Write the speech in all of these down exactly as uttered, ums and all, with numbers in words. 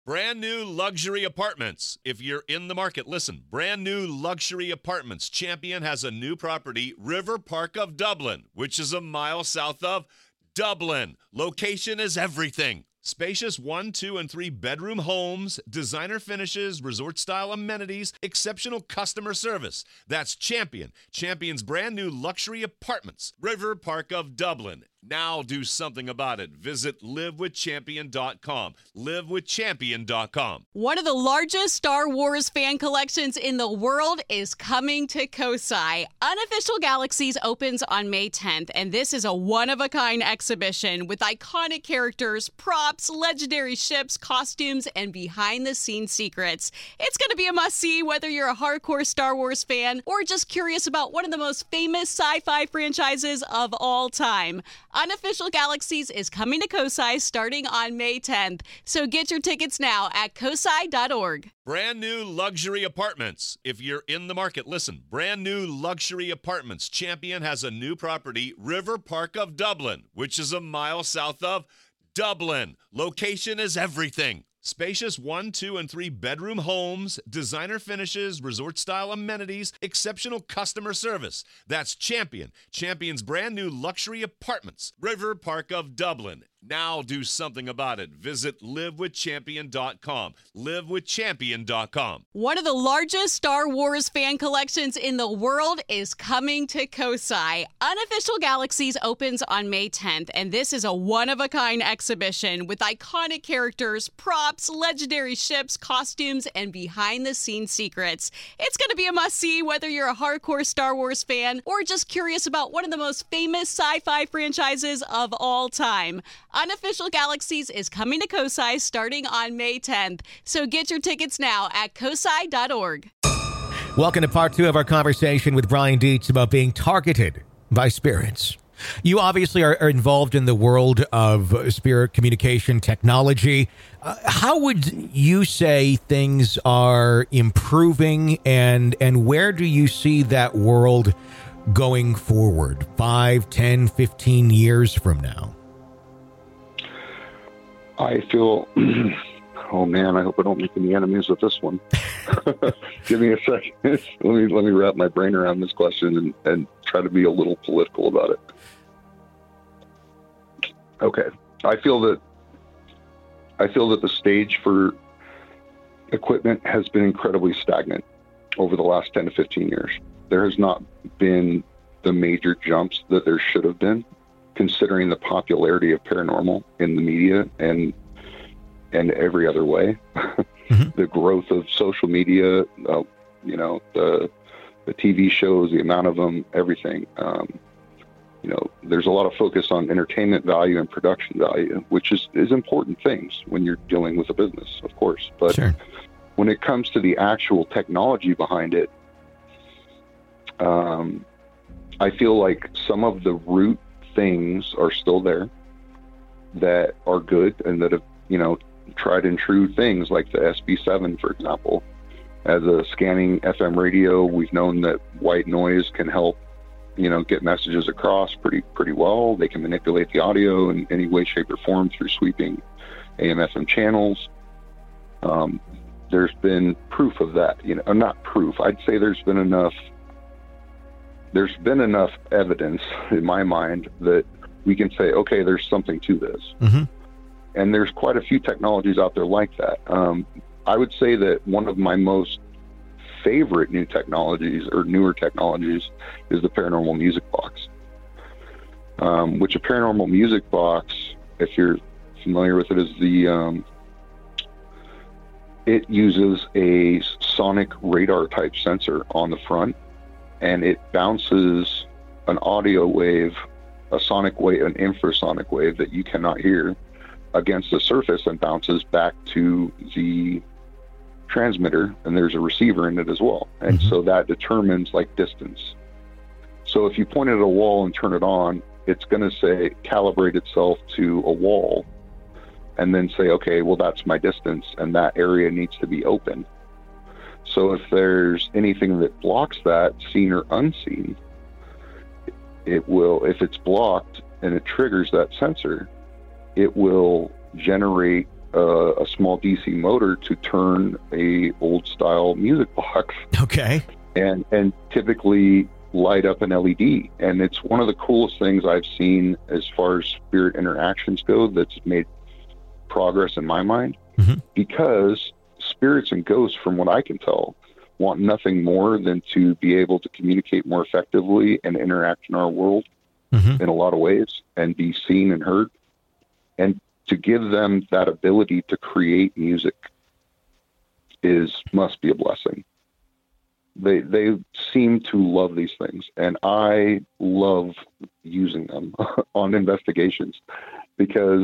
Brand new luxury apartments. If you're in the market, listen. Brand new luxury apartments. Champion has a new property, River Park of Dublin, which is a mile south of Dublin. Location is everything. Spacious one, two, and three bedroom homes, designer finishes, resort-style amenities, exceptional customer service. That's Champion. Champion's brand new luxury apartments, River Park of Dublin. Now do something about it. Visit live with champion dot com. live with champion dot com. One of the largest Star Wars fan collections in the world is coming to Kosai. Unofficial Galaxies opens on May tenth, and this is a one-of-a-kind exhibition with iconic characters, props, legendary ships, costumes, and behind-the-scenes secrets. It's going to be a must-see whether you're a hardcore Star Wars fan or just curious about one of the most famous sci-fi franchises of all time. Unofficial Galaxies is coming to Kosai starting on May tenth, so get your tickets now at kosai dot org. Brand new luxury apartments. If you're in the market, listen. Brand new luxury apartments. Champion has a new property, River Park of Dublin, which is a mile south of Dublin. Location is everything. Spacious one, two, and three bedroom homes, designer finishes, resort-style amenities, exceptional customer service. That's Champion. Champion's brand new luxury apartments, River Park of Dublin. Now do something about it. Visit live with champion dot com. live with champion dot com. One of the largest Star Wars fan collections in the world is coming to Kosai. Unofficial Galaxies opens on May tenth, and this is a one-of-a-kind exhibition with iconic characters, props, legendary ships, costumes, and behind-the-scenes secrets. It's going to be a must-see whether you're a hardcore Star Wars fan or just curious about one of the most famous sci-fi franchises of all time. Unofficial Galaxies is coming to Kosai starting on May tenth, so get your tickets now at kosai dot org. Welcome to part two of our conversation with Brian Dietz about being targeted by spirits. You obviously are, are involved in the world of spirit communication technology. Uh, how would you say things are improving, and and where do you see that world going forward five, ten, fifteen years from now? I feel, oh man, I hope I don't make any enemies with this one. Give me a second. let me let me wrap my brain around this question and, and try to be a little political about it. Okay, I feel that I feel that the stage for equipment has been incredibly stagnant over the last ten to fifteen years. There has not been the major jumps that there should have been, considering the popularity of paranormal in the media and and every other way. Mm-hmm. The growth of social media, uh, you know, the the T V shows, the amount of them, everything. Um, you know, there's a lot of focus on entertainment value and production value, which is, is important things when you're dealing with a business, of course. But sure. When it comes to the actual technology behind it, um, I feel like some of the root things are still there that are good and that have, you know, tried and true things like the S B seven, for example. As a scanning F M radio, we've known that white noise can help, you know, get messages across pretty pretty well. They can manipulate the audio in any way, shape, or form through sweeping A M F M channels. Um, there's been proof of that, you know, or not proof. I'd say there's been enough there's been enough evidence in my mind that we can say, okay, there's something to this. Mm-hmm. And there's quite a few technologies out there like that. Um, I would say that one of my most favorite new technologies or newer technologies is the paranormal music box, um, which a paranormal music box, if you're familiar with it, is the, um, it uses a sonic radar type sensor on the front, and it bounces an audio wave, a sonic wave, an infrasonic wave that you cannot hear against the surface and bounces back to the transmitter, and there's a receiver in it as well. And mm-hmm. so that determines like distance. So if you point it at a wall and turn it on, it's going to say, calibrate itself to a wall and then say, okay, well, that's my distance and that area needs to be open. So if there's anything that blocks that, seen or unseen, it will, if it's blocked and it triggers that sensor, it will generate uh, a small D C motor to turn a old style music box. Okay. And, and typically light up an L E D. And it's one of the coolest things I've seen as far as spirit interactions go that's made progress in my mind, mm-hmm. because spirits and ghosts, from what I can tell, want nothing more than to be able to communicate more effectively and interact in our world mm-hmm. in a lot of ways and be seen and heard. And to give them that ability to create music is must be a blessing. They they seem to love these things, and I love using them on investigations because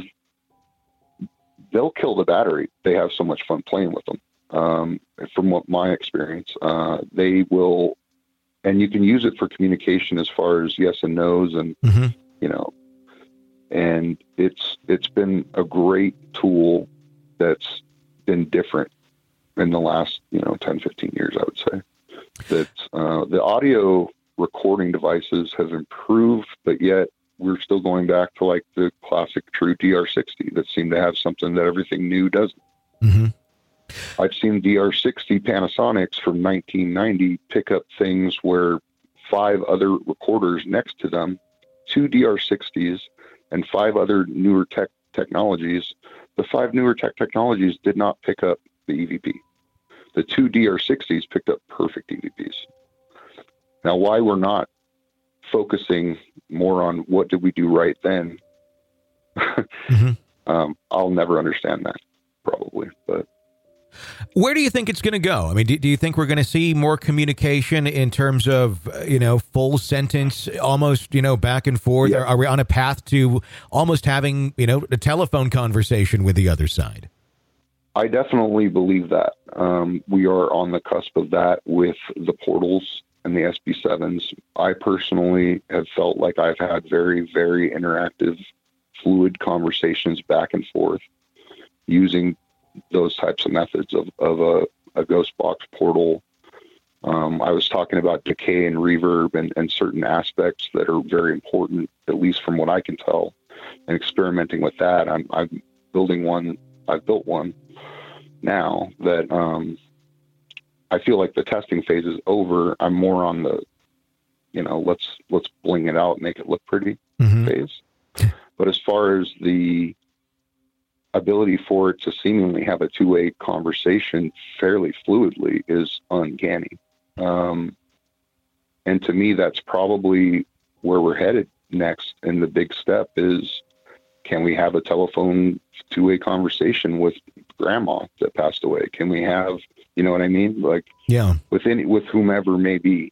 they'll kill the battery. They have so much fun playing with them. Um, from what my experience, uh, they will, and you can use it for communication as far as yes and no's, and mm-hmm. you know, and it's it's been a great tool that's been different in the last, you know, ten, fifteen years, I would say. That uh, the audio recording devices have improved, but yet we're still going back to like the classic true D R sixty that seemed to have something that everything new doesn't. Mm-hmm. I've seen D R sixty Panasonics from nineteen ninety pick up things where five other recorders next to them, two D R sixties, and five other newer tech technologies. The five newer tech technologies did not pick up the E V P. The two D R sixties picked up perfect E V Ps. Now, why we're not focusing more on what did we do right then, mm-hmm. um, I'll never understand that, probably. But where do you think it's going to go? I mean, do, do you think we're going to see more communication in terms of, you know, full sentence, almost, you know, back and forth? Yeah. Are, are we on a path to almost having, you know, a telephone conversation with the other side? I definitely believe that. Um, we are on the cusp of that with the portals and the S B sevens. I personally have felt like I've had very, very interactive, fluid conversations back and forth using those types of methods of, of a, a ghost box portal. Um, I was talking about decay and reverb and, and certain aspects that are very important, at least from what I can tell, and experimenting with that. I'm, I'm building one. I've built one now that um, I feel like the testing phase is over. I'm more on the, you know, let's let's bling it out, make it look pretty mm-hmm. phase. But as far as the ability for it to seemingly have a two-way conversation fairly fluidly is uncanny. Um, and to me, that's probably where we're headed next. And the big step is, can we have a telephone two-way conversation with grandma that passed away? Can we have, you know what I mean? Like, yeah, with any, with whomever may be,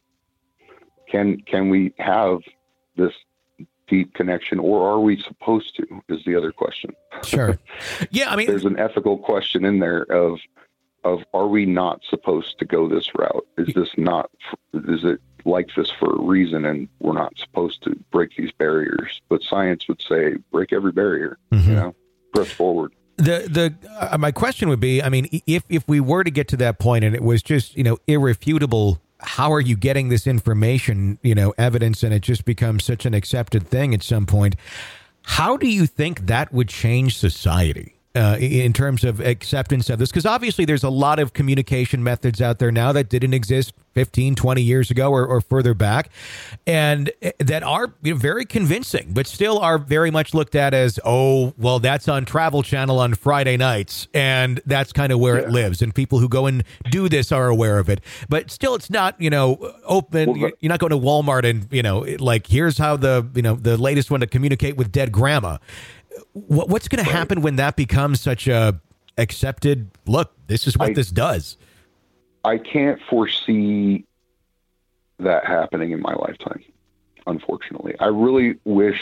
can, can we have this deep connection, or are we supposed to, is the other question. Sure. Yeah. I mean, there's an ethical question in there of, of, are we not supposed to go this route? Is this not, is it like this for a reason? And we're not supposed to break these barriers, but science would say, break every barrier, mm-hmm. you know, press forward. The, the, uh, my question would be, I mean, if, if we were to get to that point and it was just, you know, irrefutable, how are you getting this information, you know, evidence, and it just becomes such an accepted thing at some point? How do you think that would change society uh, in terms of acceptance of this? Because obviously there's a lot of communication methods out there now that didn't exist fifteen, twenty years ago or, or further back, and that are, you know, very convincing, but still are very much looked at as, oh, well, that's on Travel Channel on Friday nights, and that's kind of where yeah. it lives, and people who go and do this are aware of it. But still, it's not, you know, open. Well, you're not going to Walmart and, you know, like, here's how the, you know, the latest one to communicate with dead grandma. What, what's going to happen when that becomes such a accepted, look, this is what I, this does? I can't foresee that happening in my lifetime, unfortunately. I really wish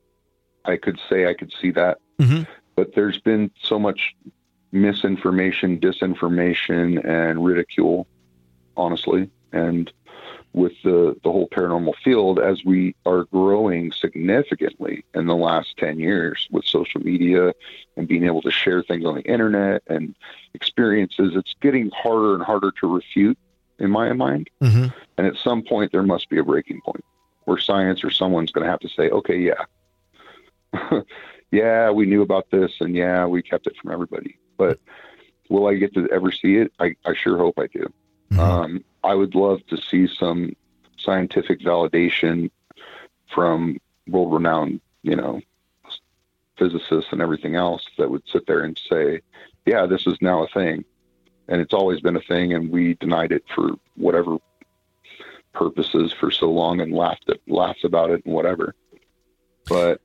I could say I could see that, mm-hmm. but there's been so much misinformation, disinformation, and ridicule, honestly. And with the, the whole paranormal field, as we are growing significantly in the last ten years with social media and being able to share things on the internet and experiences, it's getting harder and harder to refute, in my mind. Mm-hmm. And at some point, there must be a breaking point where science or someone's going to have to say, okay, yeah, yeah, we knew about this, and yeah, we kept it from everybody. But will I get to ever see it? I, I sure hope I do. Mm-hmm. Um, I would love to see some scientific validation from world-renowned, you know, physicists and everything else that would sit there and say, yeah, this is now a thing. And it's always been a thing, and we denied it for whatever purposes for so long and laughed at, laughed about it and whatever. But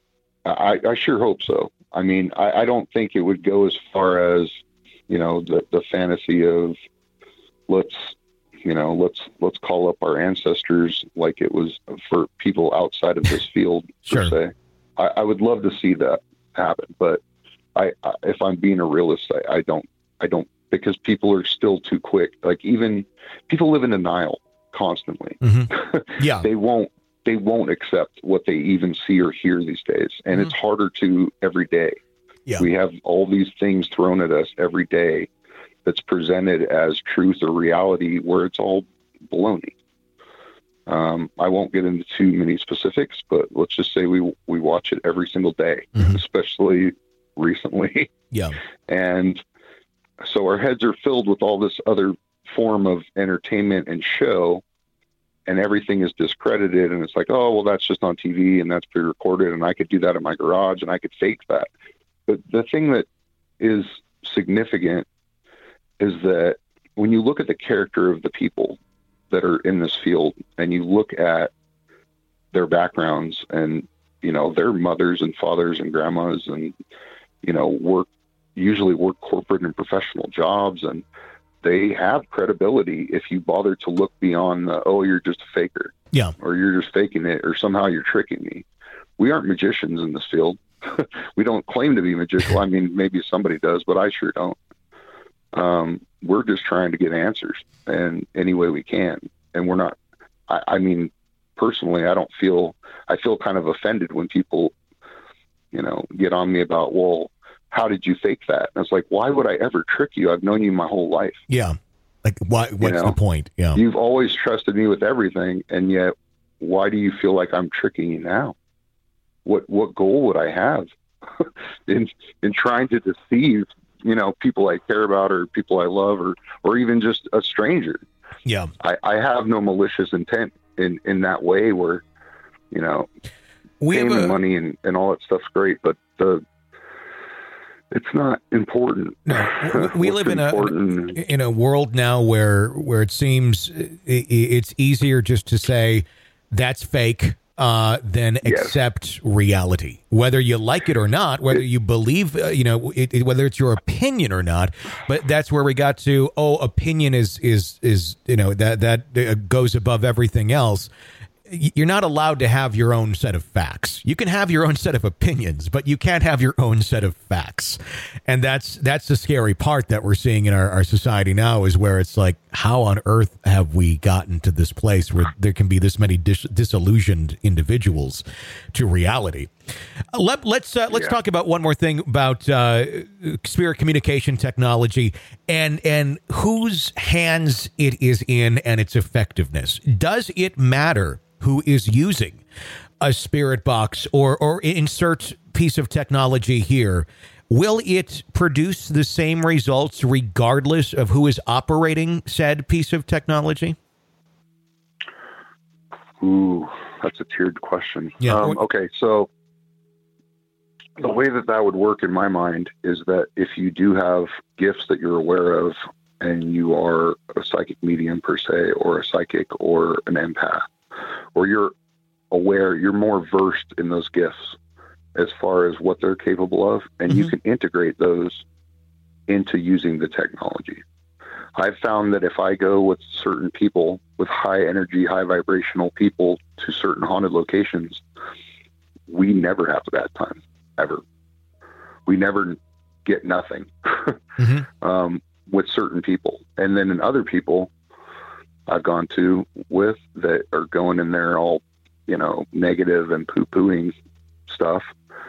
I, I sure hope so. I mean, I, I don't think it would go as far as, you know, the, the fantasy of let's, you know, let's, let's call up our ancestors like it was for people outside of this field, sure. per se. I, I would love to see that happen, but I, I if I'm being a realist, I, I don't, I don't, because people are still too quick. Like even people live in denial constantly. Mm-hmm. Yeah. They won't, they won't accept what they even see or hear these days. And mm-hmm. it's harder to every day. Yeah. We have all these things thrown at us every day that's presented as truth or reality where it's all baloney. Um, I won't get into too many specifics, but let's just say we, we watch it every single day, mm-hmm. especially recently. Yeah. And so our heads are filled with all this other form of entertainment and show, and everything is discredited. And it's like, oh, well, that's just on T V and that's pre-recorded, and I could do that in my garage and I could fake that. But the thing that is significant is that when you look at the character of the people that are in this field and you look at their backgrounds and, you know, their mothers and fathers and grandmas and, you know, work, usually work corporate and professional jobs, and they have credibility if you bother to look beyond the, oh, you're just a faker. Yeah. Or you're just faking it, or somehow you're tricking me. We aren't magicians in this field. We don't claim to be magicians. I mean, maybe somebody does, but I sure don't. Um, we're just trying to get answers and any way we can. And we're not, I, I mean, personally, I don't feel, I feel kind of offended when people, you know, get on me about, well, how did you fake that? And it's like, why would I ever trick you? I've known you my whole life. Yeah. Like, why, what's you know, the point? Yeah. You've always trusted me with everything. And yet, why do you feel like I'm tricking you now? What, what goal would I have in, in trying to deceive, you know, people I care about or people I love, or, or even just a stranger? Yeah. I, I have no malicious intent in, in that way where, you know, we fame have a, and money and, and all that stuff's great, but the, it's not important. No, we live in important? a in a world now where where it seems it's easier just to say that's fake uh, than yes. accept reality, whether you like it or not, whether you believe, uh, you know, it, it, whether it's your opinion or not. But that's where we got to. Oh, opinion is is is you know that that goes above everything else. You're not allowed to have your own set of facts. You can have your own set of opinions, but you can't have your own set of facts. And that's that's the scary part that we're seeing in our, our society now, is where it's like, how on earth have we gotten to this place where there can be this many dis- disillusioned individuals to reality? Uh, let, let's uh, let's yeah. talk about one more thing about uh, spirit communication technology and and whose hands it is in and its effectiveness. Does it matter who is using a spirit box or or insert piece of technology here? Will it produce the same results regardless of who is operating said piece of technology? Ooh, that's a tiered question. Yeah. Um, okay, so the way that that would work in my mind is that if you do have gifts that you're aware of and you are a psychic medium per se, or a psychic or an empath, or you're aware, you're more versed in those gifts as far as what they're capable of, and mm-hmm. you can integrate those into using the technology. I've found that if I go with certain people, with high energy, high vibrational people to certain haunted locations, we never have a bad time, ever. We never get nothing mm-hmm. um, with certain people. And then in other people I've gone to with that are going in there all, you know, negative and poo-pooing stuff,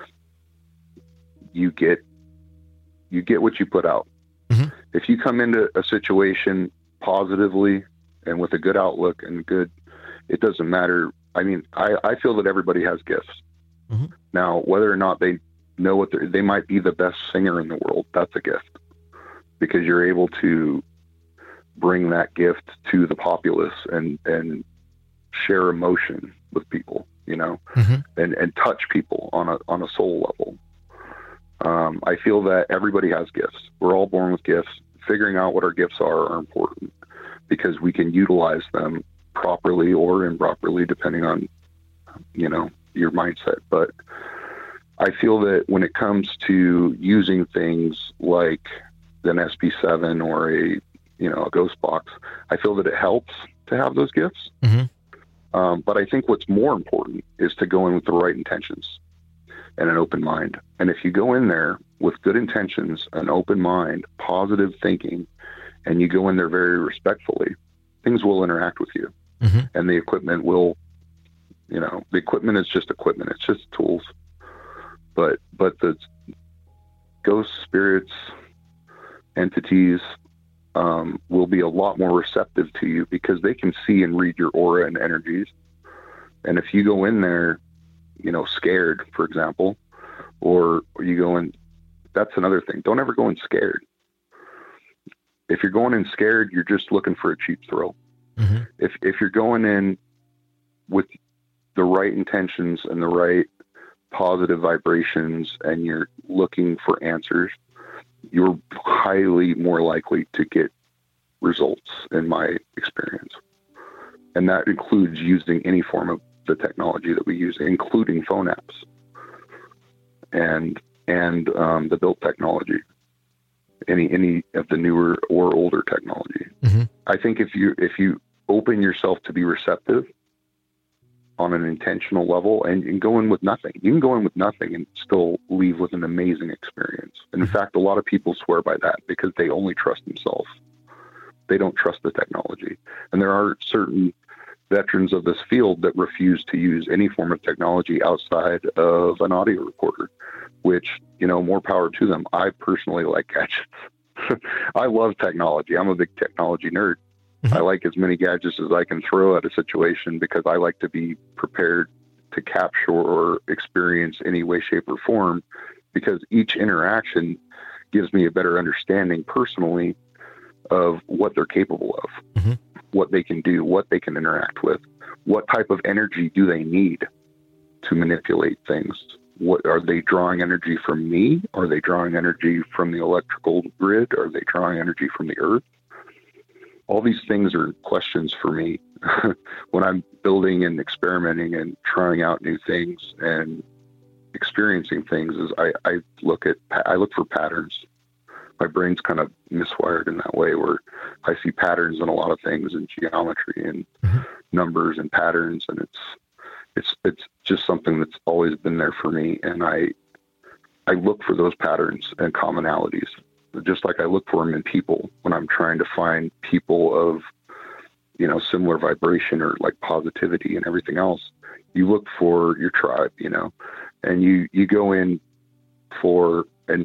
you get, you get what you put out. Mm-hmm. If you come into a situation positively and with a good outlook and good, it doesn't matter. I mean, I, I feel that everybody has gifts. Mm-hmm. Now, whether or not they know what they're, they might be the best singer in the world. That's a gift, because you're able to bring that gift to the populace and, and share emotion with people, you know, mm-hmm. and, and touch people on a, on a soul level. Um, I feel that everybody has gifts. We're all born with gifts. Figuring out what our gifts are are important, because we can utilize them properly or improperly, depending on, you know, your mindset. But I feel that when it comes to using things like an S P seven or a, you know, a ghost box, I feel that it helps to have those gifts. Mm-hmm. Um, but I think what's more important is to go in with the right intentions and an open mind. And if you go in there with good intentions, an open mind, positive thinking, and you go in there very respectfully, things will interact with you. Mm-hmm. And the equipment will, you know, the equipment is just equipment. It's just tools. But, but the ghosts, spirits, entities, um, will be a lot more receptive to you, because they can see and read your aura and energies. And if you go in there, you know, scared, for example, or, or you go in, that's another thing. Don't ever go in scared. If you're going in scared, you're just looking for a cheap thrill. Mm-hmm. If, if you're going in with the right intentions and the right positive vibrations, and you're looking for answers, you're highly more likely to get results, in my experience. And that includes using any form of the technology that we use, including phone apps and, and, um, the built technology, any, any of the newer or older technology. Mm-hmm. I think if you, if you open yourself to be receptive on an intentional level, and, and go in with nothing, you can go in with nothing and still leave with an amazing experience. And in fact, a lot of people swear by that, because they only trust themselves. They don't trust the technology. And there are certain veterans of this field that refuse to use any form of technology outside of an audio recorder, which, you know, more power to them. I personally like gadgets. I love technology. I'm a big technology nerd. Mm-hmm. I like as many gadgets as I can throw at a situation, because I like to be prepared to capture or experience any way, shape, or form, because each interaction gives me a better understanding personally of what they're capable of. Mm-hmm. What they can do, what they can interact with, what type of energy do they need to manipulate things? What are they drawing energy from me? Are they drawing energy from the electrical grid? Are they drawing energy from the earth? All these things are questions for me when I'm building and experimenting and trying out new things and experiencing things. Is I, I look at, I look for patterns. My brain's kind of miswired in that way, where I see patterns in a lot of things, in geometry and mm-hmm. numbers and patterns. And it's, it's, it's just something that's always been there for me. And I, I look for those patterns and commonalities, just like I look for them in people when I'm trying to find people of, you know, similar vibration or like positivity and everything else. You look for your tribe, you know, and you, you go in for, and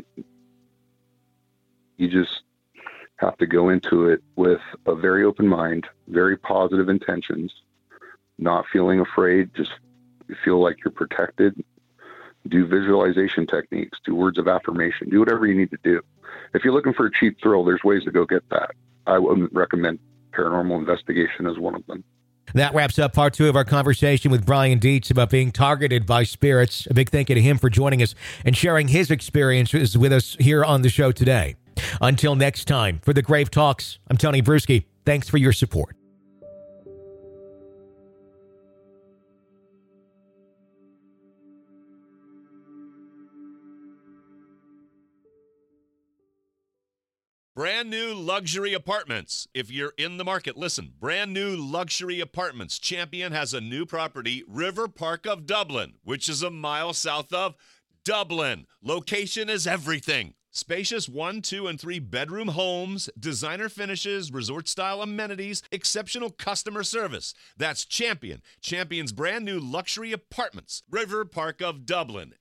you just have to go into it with a very open mind, very positive intentions, not feeling afraid, just feel like you're protected. Do visualization techniques, do words of affirmation, do whatever you need to do. If you're looking for a cheap thrill, there's ways to go get that. I wouldn't recommend paranormal investigation as one of them. That wraps up part two of our conversation with Brian Dietz about being targeted by spirits. A big thank you to him for joining us and sharing his experiences with us here on the show today. Until next time, for the Grave Talks, I'm Tony Bruschi. Thanks for your support. Brand new luxury apartments. If you're in the market, listen. Brand new luxury apartments. Champion has a new property, River Park of Dublin, which is a mile south of Dublin. Location is everything. Spacious one, two, and three bedroom homes, designer finishes, resort-style amenities, exceptional customer service. That's Champion. Champion's brand new luxury apartments, River Park of Dublin.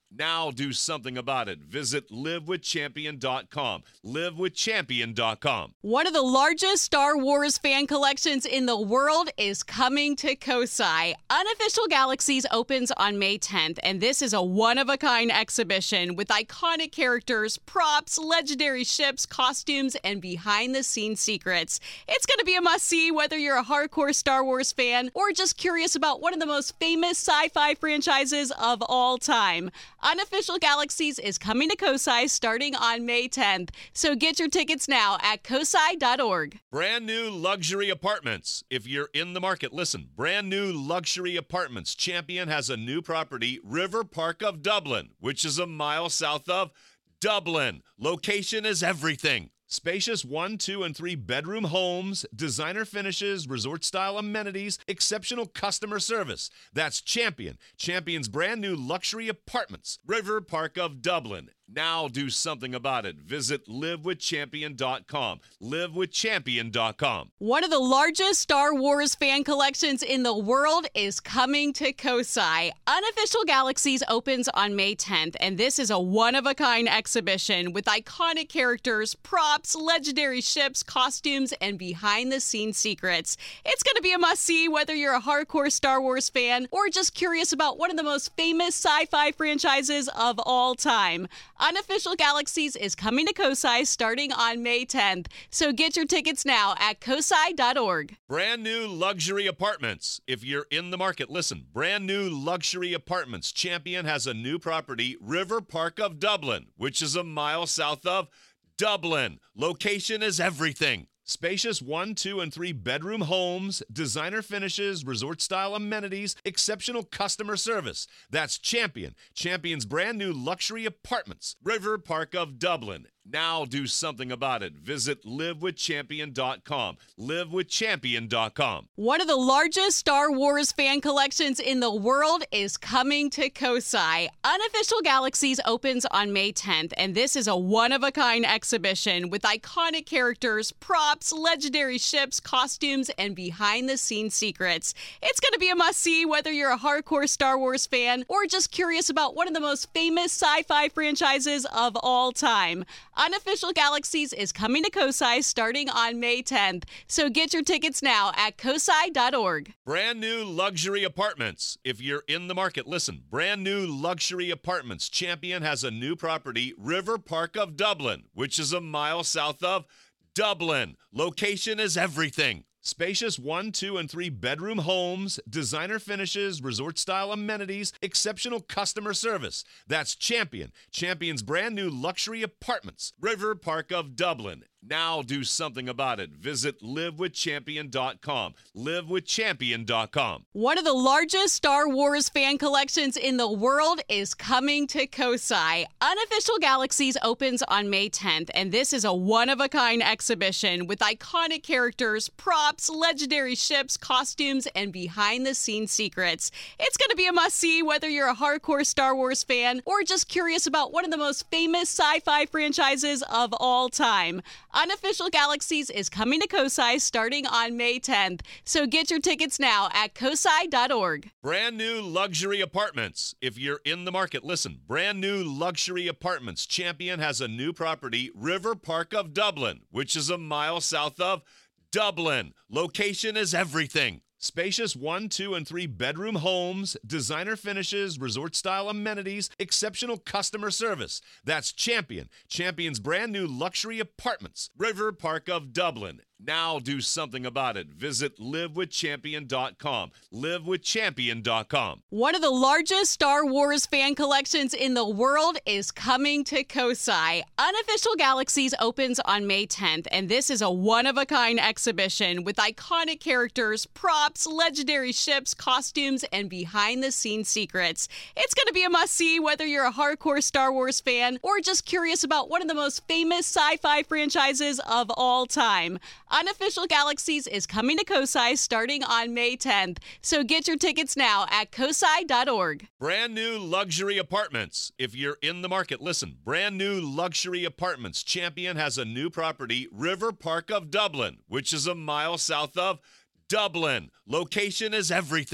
Now do something about it. Visit live with champion dot com. live with champion dot com. One of the largest Star Wars fan collections in the world is coming to Kosai. Unofficial Galaxies opens on May tenth, and this is a one-of-a-kind exhibition with iconic characters, props, legendary ships, costumes, and behind-the-scenes secrets. It's going to be a must-see whether you're a hardcore Star Wars fan or just curious about one of the most famous sci-fi franchises of all time. Unofficial Galaxies is coming to Kosai starting on May tenth, so get your tickets now at kosai dot org. Brand new luxury apartments. If you're in the market, listen. Brand new luxury apartments. Champion has a new property, River Park of Dublin, which is a mile south of Dublin. Location is everything. Spacious one, two, and three bedroom homes, designer finishes, resort-style amenities, exceptional customer service. That's Champion. Champion's brand new luxury apartments. River Park of Dublin. Now do something about it. Visit live with champion dot com. live with champion dot com. One of the largest Star Wars fan collections in the world is coming to Kosai. Unofficial Galaxies opens on May tenth, and this is a one-of-a-kind exhibition with iconic characters, props, legendary ships, costumes, and behind-the-scenes secrets. It's going to be a must-see whether you're a hardcore Star Wars fan or just curious about one of the most famous sci-fi franchises of all time. Unofficial Galaxies is coming to Kosai starting on May tenth, so get your tickets now at kosai dot org. Brand new luxury apartments. If you're in the market, listen. Brand new luxury apartments. Champion has a new property, River Park of Dublin, which is a mile south of Dublin. Location is everything. Spacious one, two, and three bedroom homes, designer finishes, resort-style amenities, exceptional customer service. That's Champion. Champion's brand new luxury apartments. River Park of Dublin. Now do something about it. Visit live with champion dot com. live with champion dot com. One of the largest Star Wars fan collections in the world is coming to Kosai. Unofficial Galaxies opens on May tenth, and this is a one-of-a-kind exhibition with iconic characters, props, legendary ships, costumes, and behind-the-scenes secrets. It's going to be a must-see whether you're a hardcore Star Wars fan or just curious about one of the most famous sci-fi franchises of all time. Unofficial Galaxies is coming to Kosai starting on May tenth, so get your tickets now at kosai dot org. Brand new luxury apartments. If you're in the market, listen. Brand new luxury apartments. Champion has a new property, River Park of Dublin, which is a mile south of Dublin. Location is everything. Spacious one, two, and three bedroom homes, designer finishes, resort-style amenities, exceptional customer service. That's Champion. Champion's brand new luxury apartments. River Park of Dublin. Now do something about it. Visit live with champion dot com. live with champion dot com. One of the largest Star Wars fan collections in the world is coming to Kosai. Unofficial Galaxies opens on May tenth, and this is a one-of-a-kind exhibition with iconic characters, props, legendary ships, costumes, and behind-the-scenes secrets. It's going to be a must-see whether you're a hardcore Star Wars fan or just curious about one of the most famous sci-fi franchises of all time. Unofficial Galaxies is coming to Kosai starting on May tenth, so get your tickets now at kosai dot org. Brand new luxury apartments. If you're in the market, listen. Brand new luxury apartments. Champion has a new property, River Park of Dublin, which is a mile south of Dublin. Location is everything. Spacious one, two, and three bedroom homes, designer finishes, resort-style amenities, exceptional customer service. That's Champion. Champion's brand new luxury apartments. River Park of Dublin. Now do something about it. Visit live with champion dot com. live with champion dot com. One of the largest Star Wars fan collections in the world is coming to Kosai. Unofficial Galaxies opens on May tenth, and this is a one-of-a-kind exhibition with iconic characters, props, legendary ships, costumes, and behind-the-scenes secrets. It's going to be a must-see whether you're a hardcore Star Wars fan or just curious about one of the most famous sci-fi franchises of all time. Unofficial Galaxies is coming to Kosai starting on May tenth, so get your tickets now at kosai dot org. Brand new luxury apartments. If you're in the market, listen. Brand new luxury apartments. Champion has a new property, River Park of Dublin, which is a mile south of Dublin. Location is everything.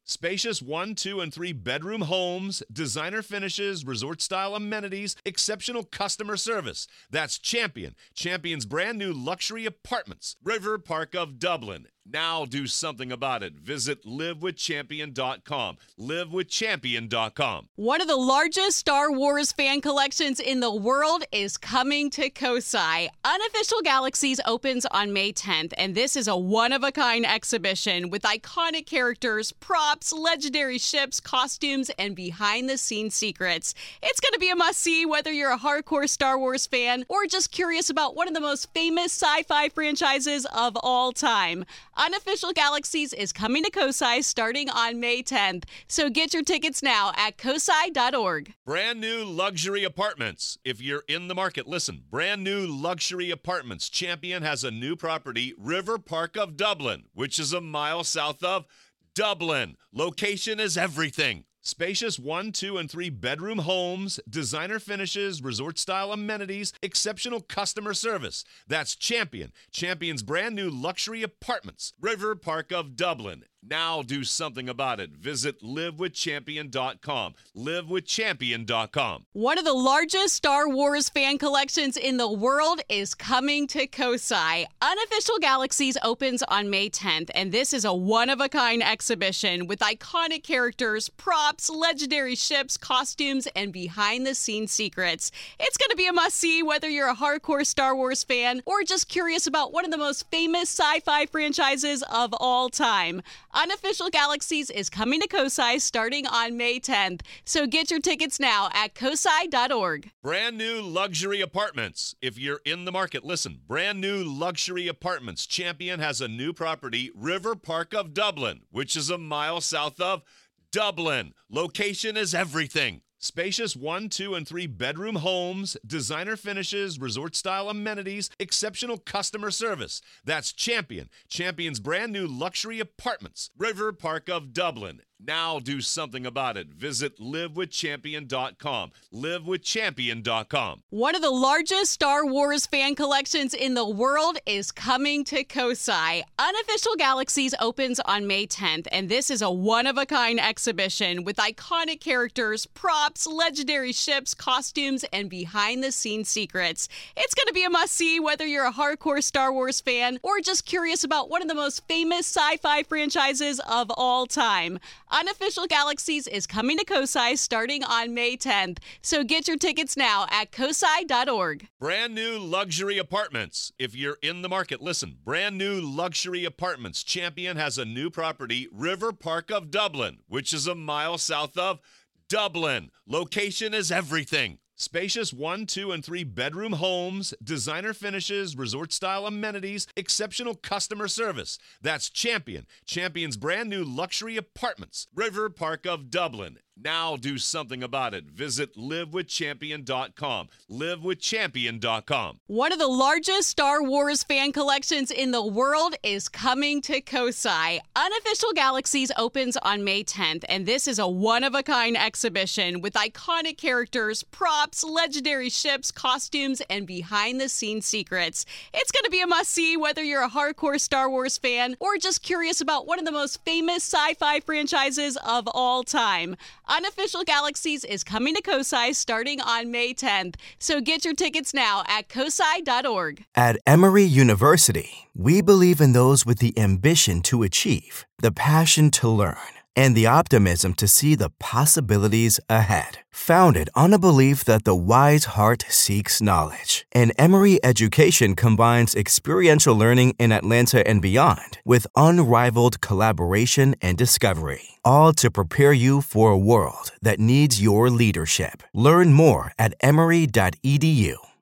Spacious one, two, and three bedroom homes, designer finishes, resort-style amenities, exceptional customer service. That's Champion. Champion's brand new luxury apartments. River Park of Dublin. Now do something about it. Visit live with champion dot com. live with champion dot com. One of the largest Star Wars fan collections in the world is coming to Kosai. Unofficial Galaxies opens on May tenth, and this is a one-of-a-kind exhibition with iconic characters, props, legendary ships, costumes, and behind-the-scenes secrets. It's going to be a must-see whether you're a hardcore Star Wars fan or just curious about one of the most famous sci-fi franchises of all time. Unofficial Galaxies is coming to Kosai starting on May tenth, so get your tickets now at kosai dot org. Brand new luxury apartments. If you're in the market, listen. Brand new luxury apartments. Champion has a new property, River Park of Dublin, which is a mile south of Dublin. Location is everything. Spacious one, two, and three bedroom homes, designer finishes, resort-style amenities, exceptional customer service. That's Champion. Champion's brand new luxury apartments. River Park of Dublin. Now do something about it. Visit live with champion dot com. live with champion dot com. One of the largest Star Wars fan collections in the world is coming to Kosai. Unofficial Galaxies opens on May tenth, and this is a one-of-a-kind exhibition with iconic characters, props, legendary ships, costumes, and behind-the-scenes secrets. It's going to be a must-see whether you're a hardcore Star Wars fan or just curious about one of the most famous sci-fi franchises of all time. Unofficial Galaxies is coming to Kosai starting on May tenth, so get your tickets now at kosai dot org. Brand new luxury apartments. If you're in the market, listen. Brand new luxury apartments. Champion has a new property, River Park of Dublin, which is a mile south of Dublin. Location is everything. Spacious one, two, and three bedroom homes, designer finishes, resort-style amenities, exceptional customer service. That's Champion. Champion's brand new luxury apartments. River Park of Dublin. Now do something about it. Visit live with champion dot com. live with champion dot com. One of the largest Star Wars fan collections in the world is coming to Kosai. Unofficial Galaxies opens on May tenth, and this is a one-of-a-kind exhibition with iconic characters, props, legendary ships, costumes, and behind-the-scenes secrets. It's going to be a must-see whether you're a hardcore Star Wars fan or just curious about one of the most famous sci-fi franchises of all time. Unofficial Galaxies is coming to Kosai starting on May tenth, so get your tickets now at kosai dot org. Brand new luxury apartments. If you're in the market, listen. Brand new luxury apartments. Champion has a new property, River Park of Dublin, which is a mile south of Dublin. Location is everything. Spacious one, two, and three bedroom homes, designer finishes, resort-style amenities, exceptional customer service. That's Champion. Champion's brand new luxury apartments. River Park of Dublin. Now do something about it. Visit live with champion dot com. live with champion dot com. One of the largest Star Wars fan collections in the world is coming to Kosai. Unofficial Galaxies opens on May tenth, and this is a one-of-a-kind exhibition with iconic characters, props, legendary ships, costumes, and behind-the-scenes secrets. It's going to be a must-see whether you're a hardcore Star Wars fan or just curious about one of the most famous sci-fi franchises of all time. Unofficial Galaxies is coming to Kosai starting on May tenth, so get your tickets now at kosai dot org. At Emory University, we believe in those with the ambition to achieve, the passion to learn, and the optimism to see the possibilities ahead. Founded on a belief that the wise heart seeks knowledge, and Emory education combines experiential learning in Atlanta and beyond with unrivaled collaboration and discovery, all to prepare you for a world that needs your leadership. Learn more at emory dot e d u.